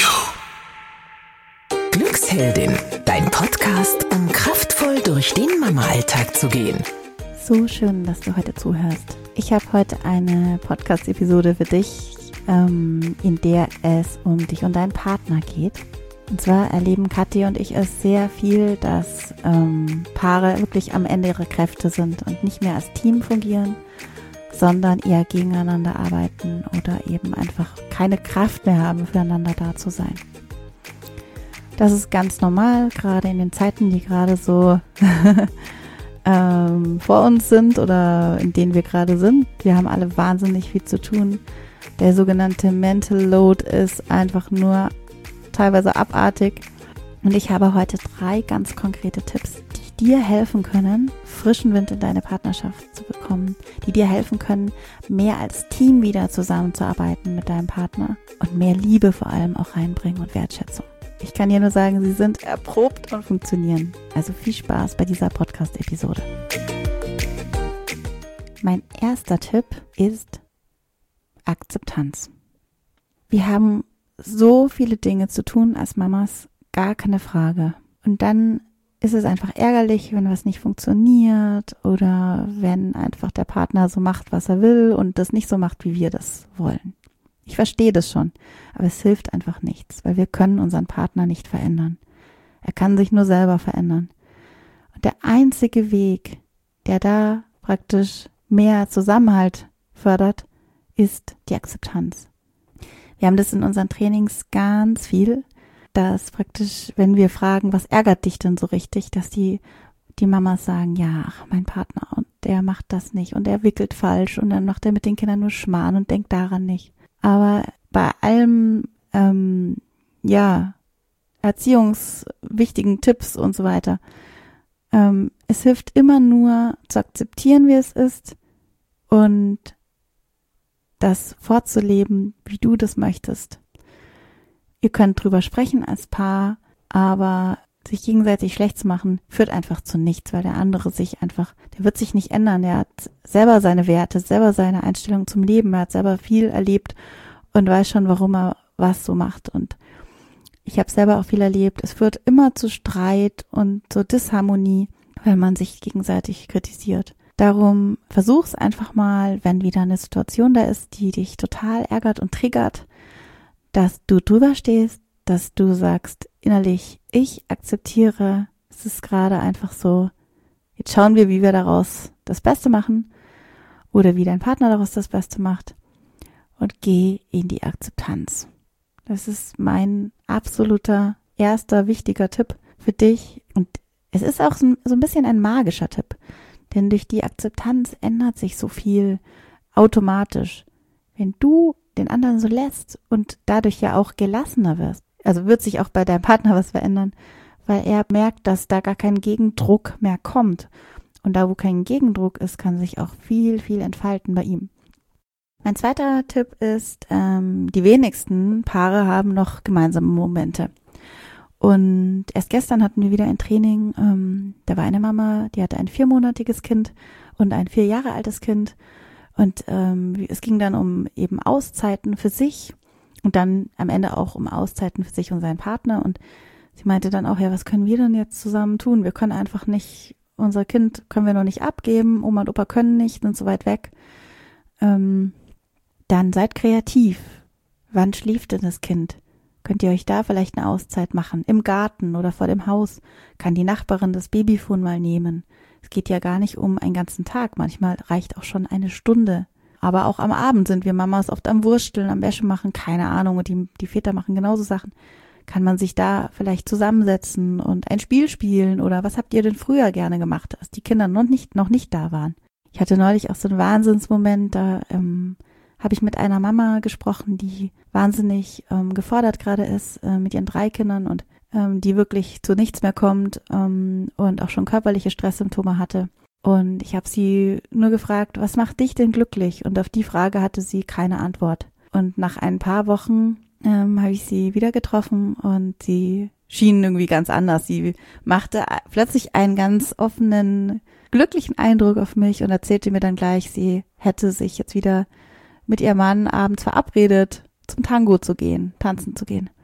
Glücksheldin, dein Podcast, um kraftvoll durch den Mama-Alltag zu gehen. So schön, dass du heute zuhörst. Ich habe heute eine Podcast-Episode für dich, in der es um dich und deinen Partner geht. Und zwar erleben Kathi und ich es sehr viel, dass Paare wirklich am Ende ihrer Kräfte sind und nicht mehr als Team fungieren, sondern eher gegeneinander arbeiten oder eben einfach keine Kraft mehr haben, füreinander da zu sein. Das ist ganz normal, gerade in den Zeiten, die gerade so vor uns sind oder in denen wir gerade sind. Wir haben alle wahnsinnig viel zu tun. Der sogenannte Mental Load ist einfach nur teilweise abartig. Und ich habe heute 3 ganz konkrete Tipps, die dir helfen können, frischen Wind in deine Partnerschaft zu bekommen, die dir helfen können, mehr als Team wieder zusammenzuarbeiten mit deinem Partner und mehr Liebe vor allem auch reinbringen und Wertschätzung. Ich kann dir nur sagen, sie sind erprobt und funktionieren. Also viel Spaß bei dieser Podcast-Episode. Mein erster Tipp ist Akzeptanz. Wir haben so viele Dinge zu tun als Mamas, gar keine Frage. Und dann ist es einfach ärgerlich, wenn was nicht funktioniert oder wenn einfach der Partner so macht, was er will und das nicht so macht, wie wir das wollen. Ich verstehe das schon, aber es hilft einfach nichts, weil wir können unseren Partner nicht verändern. Er kann sich nur selber verändern. Und der einzige Weg, der da praktisch mehr Zusammenhalt fördert, ist die Akzeptanz. Wir haben das in unseren Trainings ganz viel, dass praktisch, wenn wir fragen, was ärgert dich denn so richtig, dass die Mamas sagen, ja, mein Partner und der macht das nicht und er wickelt falsch und dann macht er mit den Kindern nur Schmarrn und denkt daran nicht. Aber bei allem, erziehungswichtigen Tipps und so weiter, es hilft immer nur zu akzeptieren, wie es ist und das vorzuleben, wie du das möchtest. Ihr könnt drüber sprechen als Paar, aber sich gegenseitig schlecht zu machen, führt einfach zu nichts, weil der andere der wird sich nicht ändern. Er hat selber seine Werte, selber seine Einstellung zum Leben, er hat selber viel erlebt und weiß schon, warum er was so macht. Und ich habe selber auch viel erlebt. Es führt immer zu Streit und zur Disharmonie, wenn man sich gegenseitig kritisiert. Darum versuch's einfach mal, wenn wieder eine Situation da ist, die dich total ärgert und triggert, dass du drüber stehst, dass du sagst innerlich, ich akzeptiere, es ist gerade einfach so, jetzt schauen wir, wie wir daraus das Beste machen oder wie dein Partner daraus das Beste macht und geh in die Akzeptanz. Das ist mein absoluter erster wichtiger Tipp für dich und es ist auch so ein bisschen ein magischer Tipp, denn durch die Akzeptanz ändert sich so viel automatisch. Wenn du den anderen so lässt und dadurch ja auch gelassener wirst, also wird sich auch bei deinem Partner was verändern, weil er merkt, dass da gar kein Gegendruck mehr kommt. Und da, wo kein Gegendruck ist, kann sich auch viel, viel entfalten bei ihm. Mein zweiter Tipp ist, die wenigsten Paare haben noch gemeinsame Momente. Und erst gestern hatten wir wieder ein Training, da war eine Mama, die hatte ein 4-monatiges Kind und ein 4 Jahre altes Kind. Und es ging dann um eben Auszeiten für sich und dann am Ende auch um Auszeiten für sich und seinen Partner. Und sie meinte dann auch, ja, was können wir denn jetzt zusammen tun? Wir können einfach nicht, unser Kind können wir noch nicht abgeben, Oma und Opa können nicht, sind so weit weg. Dann seid kreativ. Wann schläft denn das Kind? Könnt ihr euch da vielleicht eine Auszeit machen? Im Garten oder vor dem Haus? Kann die Nachbarin das Babyphone mal nehmen? Es geht ja gar nicht um einen ganzen Tag. Manchmal reicht auch schon eine Stunde. Aber auch am Abend sind wir Mamas oft am Wursteln, am Wäsche machen, keine Ahnung. Und die Väter machen genauso Sachen. Kann man sich da vielleicht zusammensetzen und ein Spiel spielen? Oder was habt ihr denn früher gerne gemacht, als die Kinder noch nicht da waren? Ich hatte neulich auch so einen Wahnsinnsmoment, da habe ich mit einer Mama gesprochen, die wahnsinnig gefordert gerade ist mit ihren 3 Kindern und die wirklich zu nichts mehr kommt und auch schon körperliche Stresssymptome hatte. Und ich habe sie nur gefragt, was macht dich denn glücklich? Und auf die Frage hatte sie keine Antwort. Und nach ein paar Wochen habe ich sie wieder getroffen und sie schien irgendwie ganz anders. Sie machte plötzlich einen ganz offenen, glücklichen Eindruck auf mich und erzählte mir dann gleich, sie hätte sich jetzt wieder mit ihrem Mann abends verabredet, zum Tango zu gehen, tanzen zu gehen.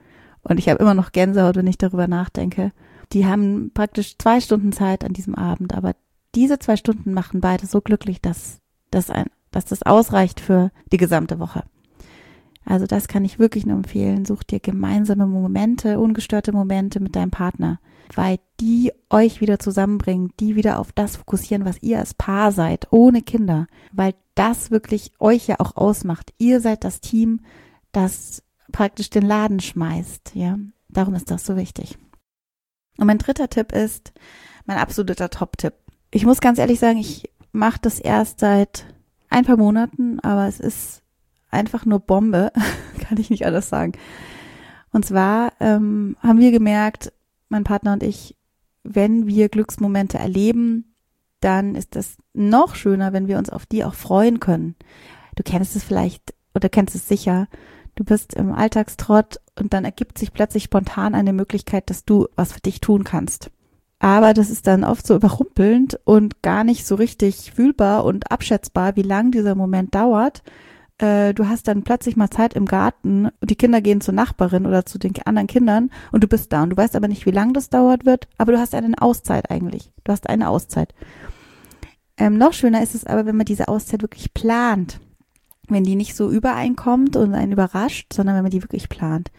Und ich habe immer noch Gänsehaut, wenn ich darüber nachdenke. Die haben praktisch 2 Stunden Zeit an diesem Abend, aber diese 2 Stunden machen beide so glücklich, dass das ausreicht für die gesamte Woche. Also das kann ich wirklich nur empfehlen. Such dir gemeinsame Momente, ungestörte Momente mit deinem Partner, weil die euch wieder zusammenbringen, die wieder auf das fokussieren, was ihr als Paar seid, ohne Kinder, weil das wirklich euch ja auch ausmacht. Ihr seid das Team, das praktisch den Laden schmeißt, ja. Darum ist das so wichtig. Und mein 3. Tipp ist mein absoluter Top-Tipp. Ich muss ganz ehrlich sagen, ich mache das erst seit ein paar Monaten, aber es ist einfach nur Bombe, kann ich nicht anders sagen. Und zwar haben wir gemerkt, mein Partner und ich, wenn wir Glücksmomente erleben, dann ist das noch schöner, wenn wir uns auf die auch freuen können. Du kennst es vielleicht oder kennst es sicher. Du bist im Alltagstrott und dann ergibt sich plötzlich spontan eine Möglichkeit, dass du was für dich tun kannst. Aber das ist dann oft so überrumpelnd und gar nicht so richtig fühlbar und abschätzbar, wie lang dieser Moment dauert. Du hast dann plötzlich mal Zeit im Garten und die Kinder gehen zur Nachbarin oder zu den anderen Kindern und du bist da und du weißt aber nicht, wie lang das dauert wird, aber du hast eine Auszeit eigentlich. Du hast eine Auszeit. Noch schöner ist es aber, wenn man diese Auszeit wirklich plant. Wenn die nicht so übereinkommt und einen überrascht, sondern wenn man die wirklich plant.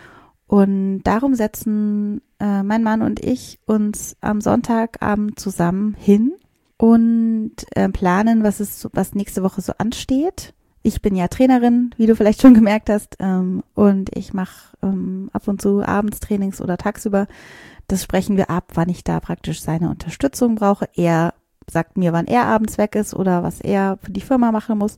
Und darum setzen mein Mann und ich uns am Sonntagabend zusammen hin und planen, was nächste Woche so ansteht. Ich bin ja Trainerin, wie du vielleicht schon gemerkt hast, und ich mache ab und zu abends Trainings oder tagsüber. Das sprechen wir ab, wann ich da praktisch seine Unterstützung brauche. Er sagt mir, wann er abends weg ist oder was er für die Firma machen muss.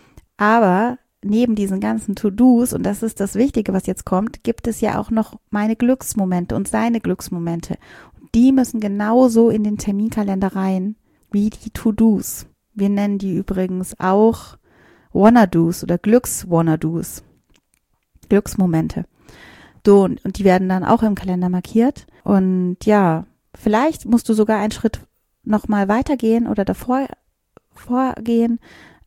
Aber neben diesen ganzen To-Dos, und das ist das Wichtige, was jetzt kommt, gibt es ja auch noch meine Glücksmomente und seine Glücksmomente. Und die müssen genauso in den Terminkalender rein wie die To-Dos. Wir nennen die übrigens auch Wanna-Dos oder Glücks-Wanna-Dos. Glücksmomente. So, und die werden dann auch im Kalender markiert. Und ja, vielleicht musst du sogar einen Schritt nochmal weitergehen oder davor vorgehen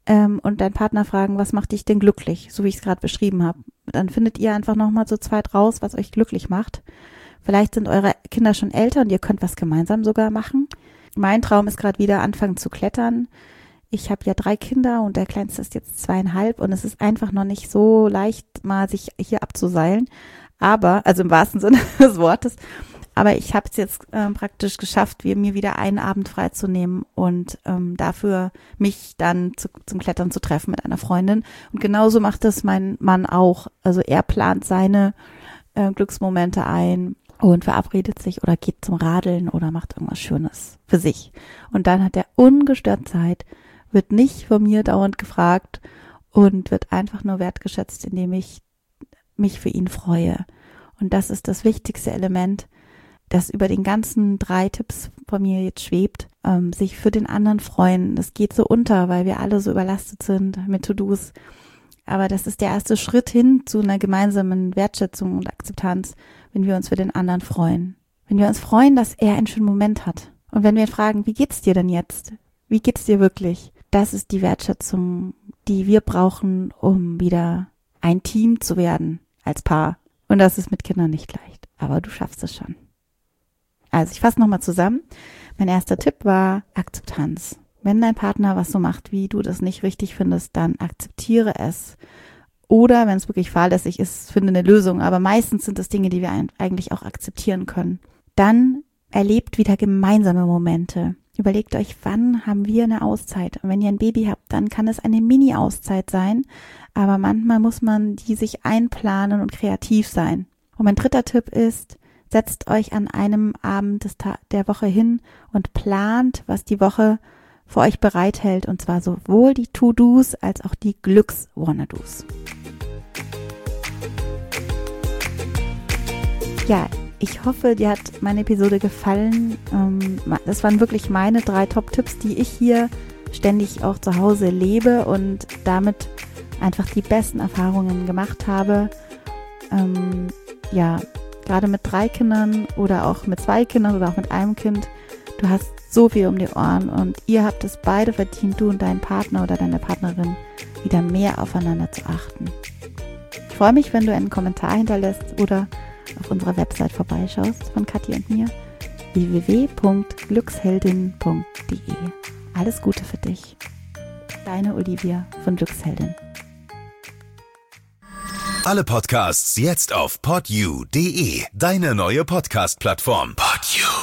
und deinen Partner fragen, was macht dich denn glücklich, so wie ich es gerade beschrieben habe. Dann findet ihr einfach nochmal zu zweit raus, was euch glücklich macht. Vielleicht sind eure Kinder schon älter und ihr könnt was gemeinsam sogar machen. Mein Traum ist gerade wieder anfangen zu klettern. Ich habe ja 3 Kinder und der Kleinste ist jetzt 2,5 und es ist einfach noch nicht so leicht, mal sich hier abzuseilen. Aber, also im wahrsten Sinne des Wortes, aber ich habe es jetzt praktisch geschafft, mir wieder einen Abend freizunehmen und dafür mich dann zum Klettern zu treffen mit einer Freundin. Und genauso macht das mein Mann auch. Also er plant seine Glücksmomente ein und verabredet sich oder geht zum Radeln oder macht irgendwas Schönes für sich. Und dann hat er ungestört Zeit, wird nicht von mir dauernd gefragt und wird einfach nur wertgeschätzt, indem ich mich für ihn freue. Und das ist das wichtigste Element, das über den ganzen 3 Tipps von mir jetzt schwebt, sich für den anderen freuen. Das geht so unter, weil wir alle so überlastet sind mit To-Dos. Aber das ist der erste Schritt hin zu einer gemeinsamen Wertschätzung und Akzeptanz, wenn wir uns für den anderen freuen. Wenn wir uns freuen, dass er einen schönen Moment hat. Und wenn wir ihn fragen, wie geht's dir denn jetzt? Wie geht's dir wirklich? Das ist die Wertschätzung, die wir brauchen, um wieder ein Team zu werden als Paar. Und das ist mit Kindern nicht leicht, aber du schaffst es schon. Also ich fasse nochmal zusammen. Mein erster Tipp war Akzeptanz. Wenn dein Partner was so macht, wie du das nicht richtig findest, dann akzeptiere es. Oder wenn es wirklich fahrlässig ist, finde eine Lösung. Aber meistens sind es Dinge, die wir eigentlich auch akzeptieren können. Dann erlebt wieder gemeinsame Momente. Überlegt euch, wann haben wir eine Auszeit? Und wenn ihr ein Baby habt, dann kann es eine Mini-Auszeit sein. Aber manchmal muss man die sich einplanen und kreativ sein. Und mein 3. Tipp ist, setzt euch an einem Abend der Woche hin und plant, was die Woche für euch bereithält. Und zwar sowohl die To-Dos als auch die Glücks-Wanna-Dos. Ja, ich hoffe, dir hat meine Episode gefallen. Das waren wirklich meine 3 Top-Tipps, die ich hier ständig auch zu Hause lebe und damit einfach die besten Erfahrungen gemacht habe. Ja, gerade mit 3 Kindern oder auch mit 2 Kindern oder auch mit einem Kind. Du hast so viel um die Ohren und ihr habt es beide verdient, du und dein Partner oder deine Partnerin, wieder mehr aufeinander zu achten. Ich freue mich, wenn du einen Kommentar hinterlässt oder auf unserer Website vorbeischaust von Kathi und mir, www.glücksheldin.de. Alles Gute für dich. Deine Olivia von Glücksheldin. Alle Podcasts jetzt auf podyou.de, deine neue Podcast-Plattform. Podyou.